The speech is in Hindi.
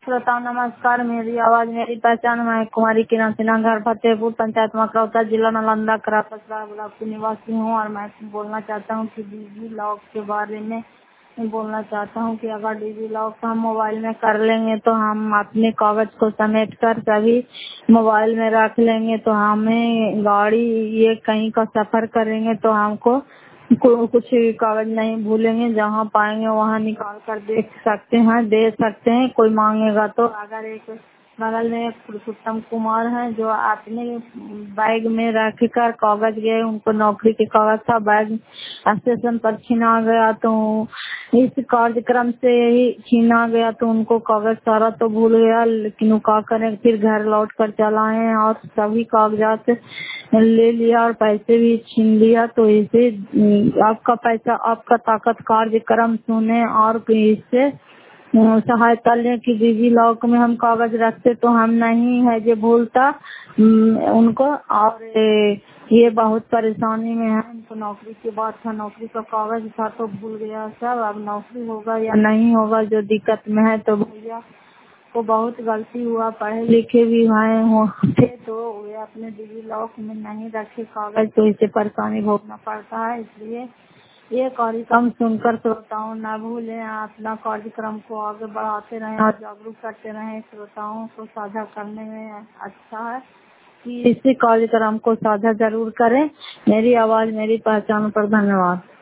श्रोताओं नमस्कार। मेरी आवाज मेरी पहचान। मैं कुमारी किरण सिन्हा, घर फतेहपुर, पंचायत मकरौता, जिला नालंदा, करापसरा ब्लॉक की निवासी हूँ। और मैं बोलना चाहता हूँ कि डिजी लॉक के बारे में बोलना चाहता हूँ कि अगर डिजी लॉक हम मोबाइल में कर लेंगे तो हम अपने कागज को समेट कर सभी मोबाइल में रख लेंगे, तो हमें गाड़ी ये कहीं का सफर करेंगे तो हमको कुछ कागज नहीं भूलेंगे। जहाँ पाएंगे वहाँ निकाल कर देख सकते हैं, दे सकते हैं। कोई मांगेगा तो अगर एक बगल में एक पुरुषोत्तम कुमार है जो अपने बैग में रख कर कागज गए, उनको नौकरी के कागज था, बैग स्टेशन पर छीना गया। तो इस कार्यक्रम से ही छीना गया तो उनको कागज सारा तो भूल गया, लेकिन वो क्या करें, फिर घर लौट कर चला है और सभी कागजात ले लिया और पैसे भी छीन लिया। तो इसे आपका पैसा आपका ताकत कार्यक्रम सुने और इससे सहायता लें कि डिजी लॉक में हम कागज रखते तो हम नहीं है जो भूलता उनको। और ये बहुत परेशानी में है, उनको नौकरी की बात था, नौकरी का कागज था तो भूल गया सब। अब नौकरी होगा या नहीं होगा जो दिक्कत में है। तो भैया को बहुत गलती हुआ, पढ़े लिखे भी थे तो वे अपने डिजी लॉक में नहीं रखे कागज, तो इसे परेशानी भोगना पड़ता है। इसलिए ये कार्यक्रम सुनकर श्रोताओं न भूलें, अपना कार्यक्रम को आगे बढ़ाते रहें और जागरूक करते रहें। श्रोताओं को साझा करने में अच्छा है कि इसी कार्यक्रम को साझा जरूर करें। मेरी आवाज मेरी पहचान पर धन्यवाद।